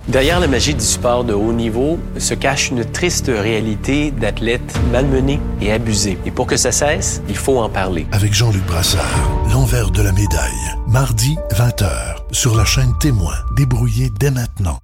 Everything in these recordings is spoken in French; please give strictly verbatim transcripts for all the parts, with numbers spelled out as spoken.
Derrière la magie du sport de haut niveau se cache une triste réalité d'athlètes malmenés et abusés. Et pour que ça cesse, il faut en parler. Avec Jean-Luc Brassard, l'envers de la médaille. Mardi, vingt heures, sur la chaîne Témoin. Débrouillez dès maintenant.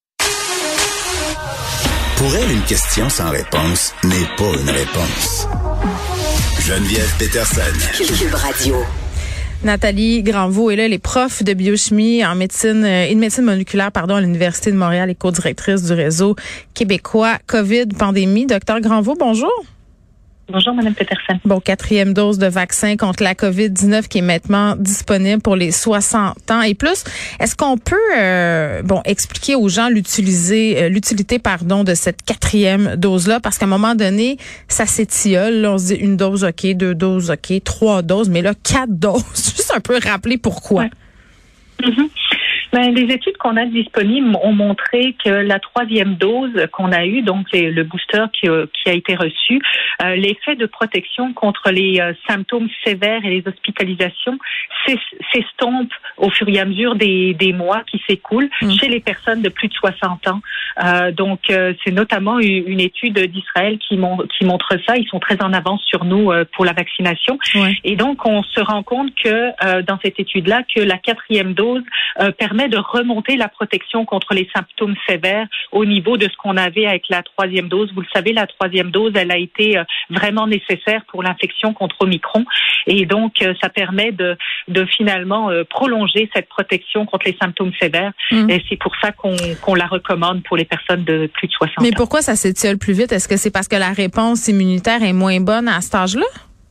Pour elle, une question sans réponse n'est pas une réponse. Geneviève Peterson. Cube Radio. Nathalie Granvaux est là, elle est prof de biochimie en médecine et de médecine moléculaire pardon, à l'Université de Montréal et co-directrice du réseau québécois COVID pandémie. Docteur Granvaux, bonjour. Bonjour, Mme Peterson. Bon, quatrième dose de vaccin contre la COVID dix-neuf qui est maintenant disponible pour les soixante ans et plus. Est-ce qu'on peut euh, bon expliquer aux gens l'utiliser, euh, l'utilité pardon de cette quatrième dose-là? Parce qu'à un moment donné, ça s'étiole. Là, on se dit une dose, OK, deux doses, OK, trois doses, mais là, quatre doses. Juste un peu rappeler pourquoi. Ouais. Mm-hmm. Ben, les études qu'on a disponibles ont montré que la troisième dose qu'on a eue, donc les, le booster qui, qui a été reçu, euh, l'effet de protection contre les euh, symptômes sévères et les hospitalisations s'estompe au fur et à mesure des, des mois qui s'écoulent mmh. chez les personnes de plus de soixante ans. Euh, donc, euh, c'est notamment une, une étude d'Israël qui, mon, qui montre ça. Ils sont très en avance sur nous euh, pour la vaccination. Ouais. Et donc, on se rend compte que euh, dans cette étude-là, que la quatrième dose euh, permet de remonter la protection contre les symptômes sévères au niveau de ce qu'on avait avec la troisième dose. Vous le savez, la troisième dose, elle a été euh, vraiment nécessaire pour l'infection contre Omicron. Et donc, euh, ça permet de, de finalement euh, prolonger cette protection contre les symptômes sévères. Mmh. Et c'est pour ça qu'on, qu'on la recommande pour les personnes de plus de soixante ans. Mais pourquoi ça s'étiole plus vite? Est-ce que c'est parce que la réponse immunitaire est moins bonne à cet âge-là?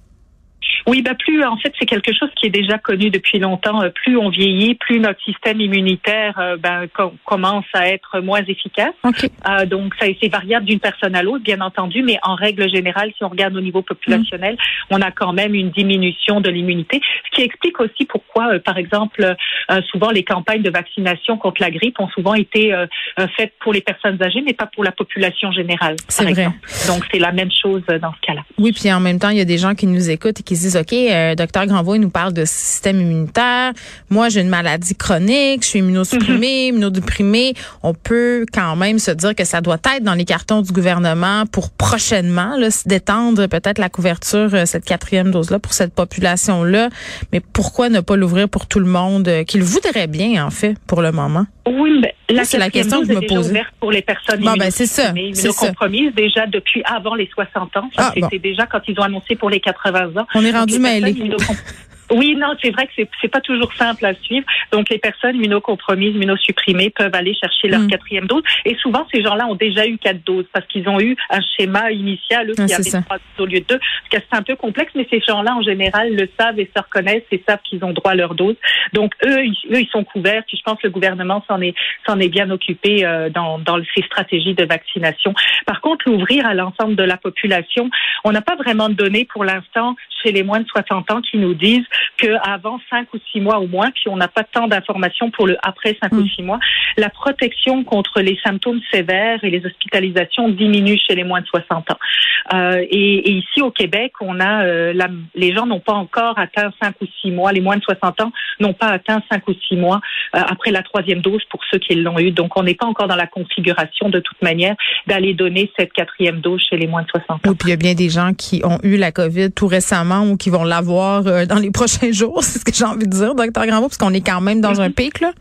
Oui, bah plus en fait c'est quelque chose qui est déjà connu depuis longtemps. Plus on vieillit, plus notre système immunitaire euh, ben, com- commence à être moins efficace. Okay. Euh, donc ça c'est variable d'une personne à l'autre, bien entendu, mais en règle générale, si on regarde au niveau populationnel, mmh. on a quand même une diminution de l'immunité, ce qui explique aussi pourquoi, euh, par exemple, euh, souvent les campagnes de vaccination contre la grippe ont souvent été euh, faites pour les personnes âgées, mais pas pour la population générale. C'est par vrai. Exemple. Donc c'est la même chose dans ce cas-là. Oui, puis en même temps, il y a des gens qui nous écoutent et qui se disent OK, euh, docteur Granvaux, il nous parle de système immunitaire. Moi, j'ai une maladie chronique, je suis immunosupprimée, mm-hmm. immunodéprimée. On peut quand même se dire que ça doit être dans les cartons du gouvernement pour prochainement là, d'étendre peut-être la couverture, euh, cette quatrième dose-là pour cette population-là. Mais pourquoi ne pas l'ouvrir pour tout le monde euh, qui le voudrait bien, en fait, pour le moment? Oui, mais la c'est la question que je me pose. Ouverte pour les personnes bon, ben, c'est ça, immunocompromises déjà depuis avant les soixante ans. Ça, ah, c'était bon. Déjà quand ils ont annoncé pour les quatre-vingts ans. On est rendu mêlés. Oui, non, c'est vrai que c'est, c'est pas toujours simple à suivre. Donc, les personnes immunocompromises, immunosupprimées peuvent aller chercher leur mmh. quatrième dose. Et souvent, ces gens-là ont déjà eu quatre doses parce qu'ils ont eu un schéma initial, eux, qui ah, avait trois doses au lieu de deux. Parce que c'est un peu complexe, mais ces gens-là, en général, le savent et se reconnaissent et savent qu'ils ont droit à leur dose. Donc, eux, ils, eux, ils sont couverts. Puis, je pense que le gouvernement s'en est, s'en est bien occupé euh, dans, dans ses stratégies de vaccination. Par contre, l'ouvrir à l'ensemble de la population, on n'a pas vraiment de données pour l'instant chez les moins de soixante ans qui nous disent qu'avant cinq ou six mois au moins, puis on n'a pas tant d'informations pour le après cinq mmh. ou six mois, la protection contre les symptômes sévères et les hospitalisations diminue chez les moins de soixante ans. Euh, et, et ici au Québec, on a euh, la, les gens n'ont pas encore atteint cinq ou six mois, les moins de soixante ans n'ont pas atteint cinq ou six mois euh, après la troisième dose pour ceux qui l'ont eu. Donc on n'est pas encore dans la configuration de toute manière d'aller donner cette quatrième dose chez les moins de soixante ans. Oui, puis il y a bien des gens qui ont eu la COVID tout récemment ou qui vont l'avoir euh, dans les prochains jours, c'est ce que j'ai envie de dire, docteur Granvaux, parce qu'on est quand même dans mm-hmm. un pic, là.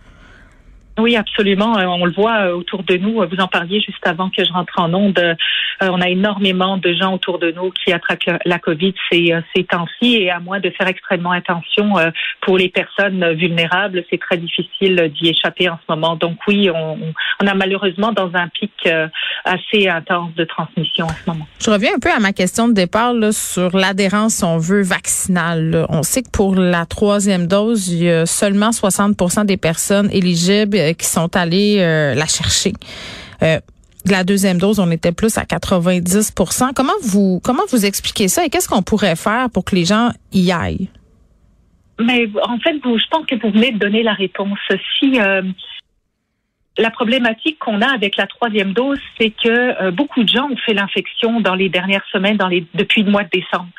Oui, absolument. On le voit autour de nous. Vous en parliez juste avant que je rentre en onde. On a énormément de gens autour de nous qui attrapent la COVID ces, ces temps-ci. Et à moins de faire extrêmement attention pour les personnes vulnérables, c'est très difficile d'y échapper en ce moment. Donc oui, on, on a malheureusement dans un pic assez intense de transmission en ce moment. Je reviens un peu à ma question de départ là, sur l'adhérence, si on veut, vaccinale. Là. On sait que pour la troisième dose, il y a seulement soixante pour cent des personnes éligibles qui sont allés euh, la chercher. Euh, la deuxième dose, on était plus à quatre-vingt-dix pour cent. Comment vous comment vous expliquez ça et qu'est-ce qu'on pourrait faire pour que les gens y aillent? Mais en fait, vous, je pense que vous venez de donner la réponse. Si euh, la problématique qu'on a avec la troisième dose, c'est que euh, beaucoup de gens ont fait l'infection dans les dernières semaines, dans les depuis le mois de décembre.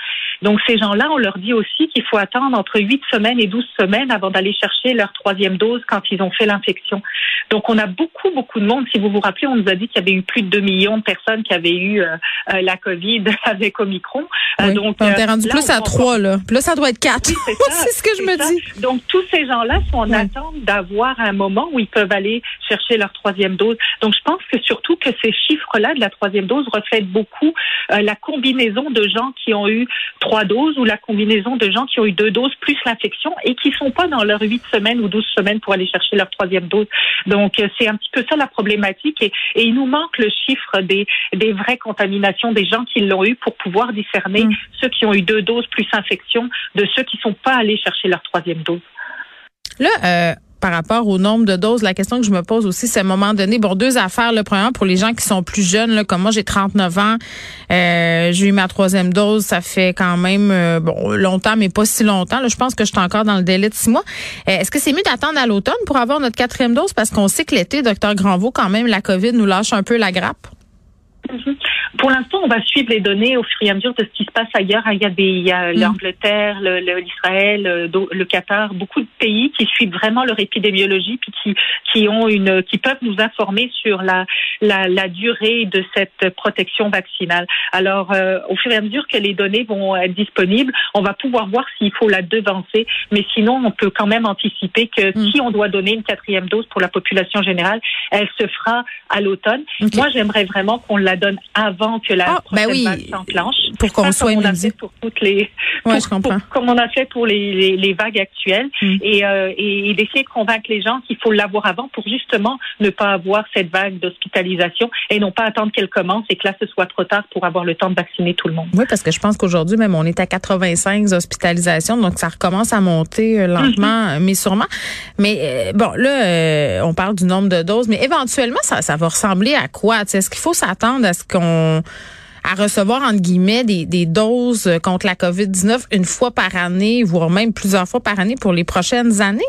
Donc, ces gens-là, on leur dit aussi qu'il faut attendre entre huit semaines et douze semaines avant d'aller chercher leur troisième dose quand ils ont fait l'infection. Donc, on a beaucoup, beaucoup de monde. Si vous vous rappelez, on nous a dit qu'il y avait eu plus de deux millions de personnes qui avaient eu euh, euh, la COVID avec Omicron. Oui. Euh, donc, on est rendu là, plus à trois, là. Puis là, ça doit être quatre. Oui, c'est, ça, c'est ce que je me ça. dis. Donc, tous ces gens-là sont en oui. attente d'avoir un moment où ils peuvent aller chercher leur troisième dose. Donc, je pense que surtout que ces chiffres-là de la troisième dose reflètent beaucoup euh, la combinaison de gens qui ont eu trois doses ou la combinaison de gens qui ont eu deux doses plus l'infection et qui sont pas dans leurs huit semaines ou douze semaines pour aller chercher leur troisième dose. Donc, euh, c'est un petit peu ça la problématique et, et il nous manque le chiffre des, des vraies contaminations des gens qui l'ont eu pour pouvoir discerner mmh. ceux qui ont eu deux doses plus infection de ceux qui sont pas allés chercher leur troisième dose. Là, euh, par rapport au nombre de doses, la question que je me pose aussi, c'est à un moment donné, bon, deux affaires. Le premier, pour les gens qui sont plus jeunes, là, comme moi, j'ai trente-neuf ans, euh, j'ai eu ma troisième dose, ça fait quand même euh, bon longtemps, mais pas si longtemps. Là, je pense que je suis encore dans le délai de six mois. Euh, est-ce que c'est mieux d'attendre à l'automne pour avoir notre quatrième dose? Parce qu'on sait que l'été, docteur Granvaux, quand même, la COVID nous lâche un peu la grappe. Mm-hmm. Pour l'instant, on va suivre les données au fur et à mesure de ce qui se passe ailleurs. Il y a des, il y a mmh. l'Angleterre, le, le, l'Israël, le, le Qatar, beaucoup de pays qui suivent vraiment leur épidémiologie puis qui, qui ont une, qui peuvent nous informer sur la, la, la durée de cette protection vaccinale. Alors, euh, au fur et à mesure que les données vont être disponibles, on va pouvoir voir s'il faut la devancer. Mais sinon, on peut quand même anticiper que mmh. si on doit donner une quatrième dose pour la population générale, elle se fera à l'automne. Okay. Moi, j'aimerais vraiment qu'on la donne avant que la ah, prochaine ben oui, vague s'enclenche. pour qu'on Pas soit comme on a immunisé. fait pour toutes les, ouais, pour, je comprends. Pour, comme on a fait pour les, les, les vagues actuelles, mm. et, euh, et, et d'essayer de convaincre les gens qu'il faut l'avoir avant pour justement ne pas avoir cette vague d'hospitalisation et non pas attendre qu'elle commence et que là ce soit trop tard pour avoir le temps de vacciner tout le monde. Oui, parce que je pense qu'aujourd'hui même on est à quatre-vingt-cinq hospitalisations, donc ça recommence à monter euh, lentement, mm-hmm. mais sûrement. Mais euh, bon, là, euh, on parle du nombre de doses, mais éventuellement ça, ça va ressembler à quoi? T'sais, est-ce qu'il faut s'attendre à ce qu'on à recevoir, entre guillemets, des, des doses contre la covid dix-neuf une fois par année, voire même plusieurs fois par année pour les prochaines années?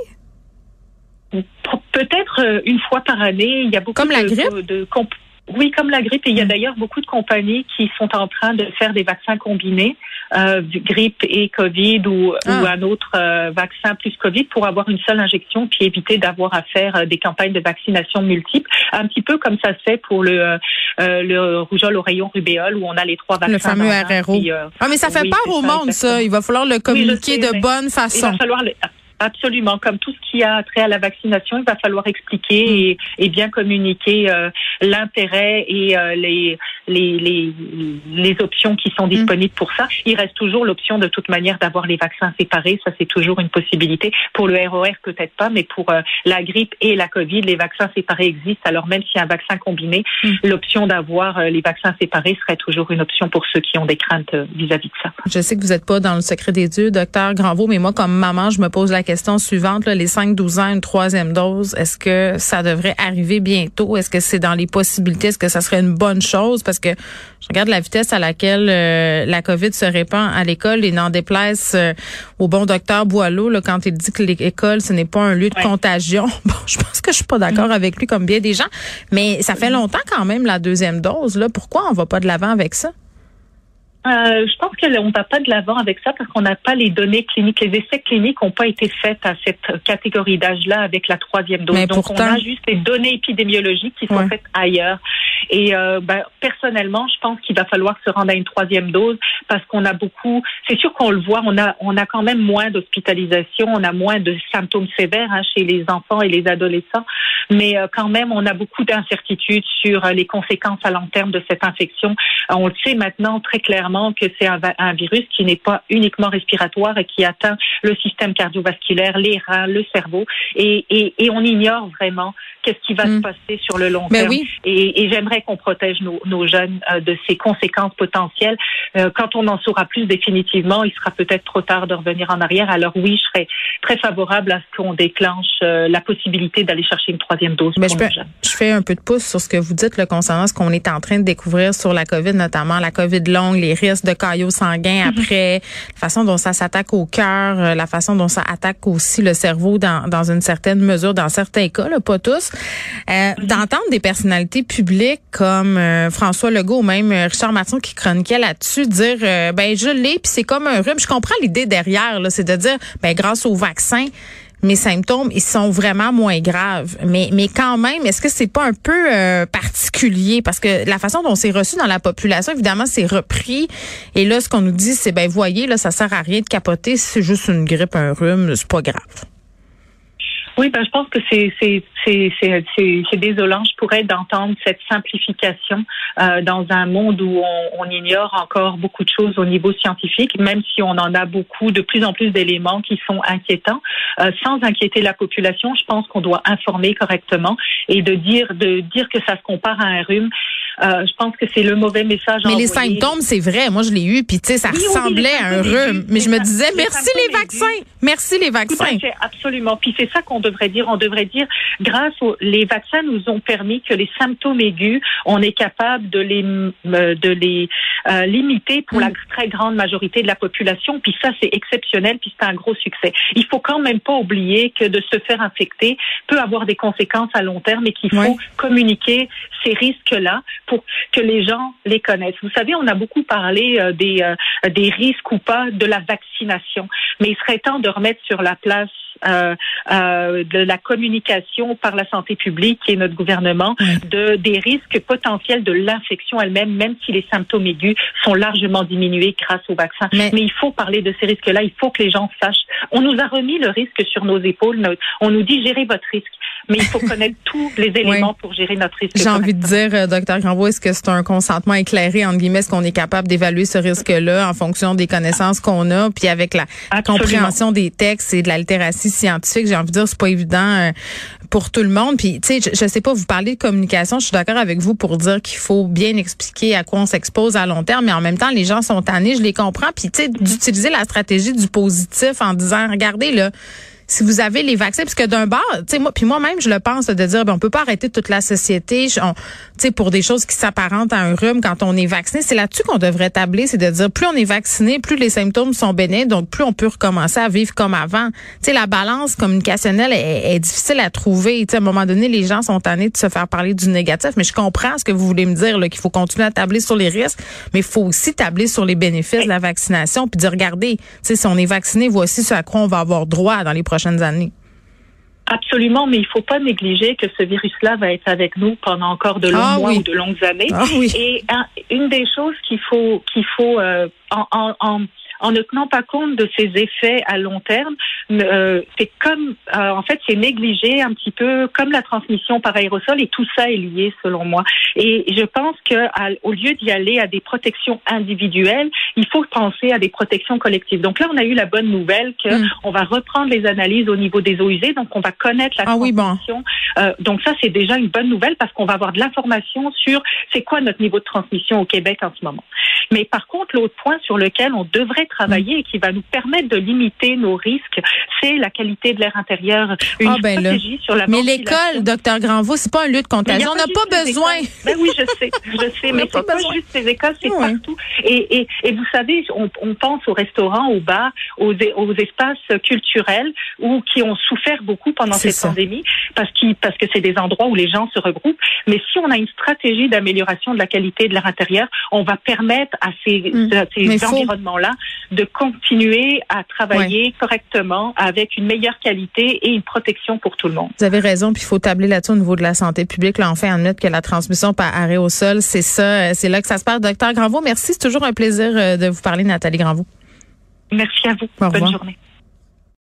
Peut-être une fois par année. Il y a beaucoup comme de, la grippe? de, de comp- oui, comme la grippe. Et il y a d'ailleurs beaucoup de compagnies qui sont en train de faire des vaccins combinés, euh, grippe et COVID ou, ah. ou un autre euh, vaccin plus COVID pour avoir une seule injection puis éviter d'avoir à faire euh, des campagnes de vaccination multiples. Un petit peu comme ça se fait pour le, euh, le rougeole, oreillon, rubéole où on a les trois vaccins. Le fameux R R O. Puis, euh, ah, mais ça fait oui, peur au ça, monde, exactement. Ça. Il va falloir le communiquer oui, sais, de bonne façon. Il va falloir le... Absolument. Comme tout ce qui a trait à la vaccination, il va falloir expliquer mmh. et, et bien communiquer euh, l'intérêt et euh, les, les, les, les options qui sont disponibles mmh. pour ça. Il reste toujours l'option de toute manière d'avoir les vaccins séparés. Ça, c'est toujours une possibilité. Pour le R O R, peut-être pas, mais pour euh, la grippe et la COVID, les vaccins séparés existent. Alors même s'il y a un vaccin combiné, mmh. l'option d'avoir euh, les vaccins séparés serait toujours une option pour ceux qui ont des craintes euh, vis-à-vis de ça. Je sais que vous n'êtes pas dans le secret des dieux, docteur Granvaux, mais moi, comme maman, je me pose la question Question suivante, là, les cinq douze ans, une troisième dose, est-ce que ça devrait arriver bientôt? Est-ce que c'est dans les possibilités? Est-ce que ça serait une bonne chose? Parce que je regarde la vitesse à laquelle euh, la COVID se répand à l'école et n'en déplaise euh, au bon docteur Boileau là, quand il dit que l'école, ce n'est pas un lieu de ouais. contagion. Bon, je pense que je suis pas d'accord mmh. avec lui comme bien des gens, mais ça fait longtemps quand même la deuxième dose. Là. Pourquoi on va pas de l'avant avec ça? Euh, je pense qu'on ne va pas de l'avant avec ça parce qu'on n'a pas les données cliniques. Les essais cliniques n'ont pas été faits à cette catégorie d'âge-là avec la troisième dose. Mais Donc, pourtant... on a juste les données épidémiologiques qui sont ouais. faites ailleurs. Et euh, ben, personnellement, je pense qu'il va falloir se rendre à une troisième dose parce qu'on a beaucoup... C'est sûr qu'on le voit, on a, on a quand même moins d'hospitalisation, on a moins de symptômes sévères hein, chez les enfants et les adolescents. Mais euh, quand même, on a beaucoup d'incertitudes sur euh, les conséquences à long terme de cette infection. Euh, on le sait maintenant très clairement que c'est un, un virus qui n'est pas uniquement respiratoire et qui atteint le système cardiovasculaire, les reins, le cerveau. Et, et, et on ignore vraiment qu'est-ce qui va mmh. se passer sur le long Mais terme. Oui. Et, et j'aimerais qu'on protège nos, nos jeunes euh, de ces conséquences potentielles. Euh, quand on en saura plus définitivement, il sera peut-être trop tard de revenir en arrière. Alors oui, je serais très favorable à ce qu'on déclenche euh, la possibilité d'aller chercher une troisième dose Mais pour je, nos peux, jeunes. Je fais un peu de pouce sur ce que vous dites là, concernant ce qu'on est en train de découvrir sur la COVID, notamment la COVID longue, les risques de caillots sanguins mm-hmm. après, la façon dont ça s'attaque au cœur, la façon dont ça attaque aussi le cerveau dans, dans une certaine mesure, dans certains cas, là, pas tous. Euh, mm-hmm. D'entendre des personnalités publiques comme euh, François Legault ou même euh, Richard Martineau qui chroniquait là-dessus, dire euh, ben je l'ai puis c'est comme un rhume. Je comprends l'idée derrière, là, c'est de dire ben grâce au vaccin, mes symptômes, ils sont vraiment moins graves. Mais mais quand même, est-ce que c'est pas un peu euh, particulier? Parce que la façon dont c'est reçu dans la population, évidemment, c'est repris. Et là, ce qu'on nous dit, c'est, ben voyez, là, ça sert à rien de capoter. Si c'est juste une grippe, un rhume, c'est pas grave. Oui, ben je pense que c'est c'est c'est c'est c'est, c'est désolant, je pourrais, d'entendre cette simplification euh, dans un monde où on, on ignore encore beaucoup de choses au niveau scientifique, même si on en a beaucoup, de plus en plus d'éléments qui sont inquiétants. Euh, sans inquiéter la population, je pense qu'on doit informer correctement et de dire de dire que ça se compare à un rhume. Euh, je pense que c'est le mauvais message. Mais envoyé. Les symptômes, c'est vrai. Moi, je l'ai eu, puis tu sais, ça oui, ressemblait oui, à un rhume. Mais je me disais, les merci les vaccins, aigus. merci les vaccins. Tout à fait, absolument. Puis c'est ça qu'on devrait dire. On devrait dire, grâce aux les vaccins, nous ont permis que les symptômes aigus, on est capable de les de les euh, limiter pour mmh. la très grande majorité de la population. Puis ça, c'est exceptionnel. Puis c'est un gros succès. Il faut quand même pas oublier que de se faire infecter peut avoir des conséquences à long terme et qu'il faut oui. communiquer ces risques-là pour que les gens les connaissent. Vous savez, on a beaucoup parlé euh, des euh, des risques ou pas de la vaccination, mais il serait temps de remettre sur la place Euh, euh, de la communication par la santé publique et notre gouvernement de des risques potentiels de l'infection elle-même, même si les symptômes aigus sont largement diminués grâce au vaccin. Mais, Mais il faut parler de ces risques-là, il faut que les gens sachent. On nous a remis le risque sur nos épaules, on nous dit gérez votre risque. Mais il faut connaître tous les éléments oui. pour gérer notre risque. J'ai envie de dire, euh, docteur Granvaux, est-ce que c'est un consentement éclairé, entre guillemets, est-ce qu'on est capable d'évaluer ce risque-là en fonction des connaissances qu'on a, puis avec la Absolument. compréhension des textes et de la littératie scientifique, j'ai envie de dire, c'est pas évident euh, pour tout le monde. Puis, tu sais, je, je sais pas, vous parlez de communication, je suis d'accord avec vous pour dire qu'il faut bien expliquer à quoi on s'expose à long terme, mais en même temps, les gens sont tannés, je les comprends. Puis, tu sais, d'utiliser la stratégie du positif en disant, regardez, là, si vous avez les vaccins, parce que d'un bord, tu sais, moi, puis moi-même, je le pense, de dire, ben, on peut pas arrêter toute la société, tu sais, pour des choses qui s'apparentent à un rhume quand on est vacciné. C'est là-dessus qu'on devrait tabler, c'est de dire, plus on est vacciné, plus les symptômes sont bénins, donc plus on peut recommencer à vivre comme avant. Tu sais, la balance communicationnelle est, est difficile à trouver. Tu sais, à un moment donné, les gens sont tannés de se faire parler du négatif, mais je comprends ce que vous voulez me dire, là, qu'il faut continuer à tabler sur les risques, mais il faut aussi tabler sur les bénéfices de la vaccination, puis dire, regardez, tu sais, si on est vacciné, voici ce à quoi on va avoir droit dans les prochaines années. Absolument, mais il faut pas négliger que ce virus-là va être avec nous pendant encore de longs ah, mois oui. ou de longues années. Ah, oui. Et un, une des choses qu'il faut qu'il faut euh, en, en, en en ne tenant pas compte de ses effets à long terme, euh, c'est comme, euh, en fait, c'est négligé un petit peu comme la transmission par aérosol et tout ça est lié selon moi. Et je pense que à, au lieu d'y aller à des protections individuelles, il faut penser à des protections collectives. Donc là, on a eu la bonne nouvelle que mm. on va reprendre les analyses au niveau des eaux usées, donc on va connaître la ah, transmission. Oui, bon. euh, donc ça, c'est déjà une bonne nouvelle parce qu'on va avoir de l'information sur c'est quoi notre niveau de transmission au Québec en ce moment. Mais par contre, l'autre point sur lequel on devrait travailler et qui va nous permettre de limiter nos risques, c'est la qualité de l'air intérieur. Une ah ben stratégie là. sur la Mais l'école, docteur Granvaux, c'est pas un lieu de contagion. On n'a pas, pas besoin. Ben oui, je sais, je sais, mais c'est pas, pas juste ces écoles, c'est oui. partout. Et, et, et vous savez, on, on pense aux restaurants, aux bars, aux, aux espaces culturels ou qui ont souffert beaucoup pendant c'est cette ça. pandémie parce, qu'ils, parce que c'est des endroits où les gens se regroupent. Mais si on a une stratégie d'amélioration de la qualité de l'air intérieur, on va permettre à ces, mmh. à ces environnements-là de continuer à travailler ouais. correctement avec une meilleure qualité et une protection pour tout le monde. Vous avez raison, puis il faut tabler là-dessus au niveau de la santé publique. Là, enfin, admettre que la transmission par aérosol, c'est ça, c'est là que ça se passe. Docteur Granvaux, merci. C'est toujours un plaisir de vous parler, Nathalie Granvaux. Merci à vous. Au Bonne revoir. journée.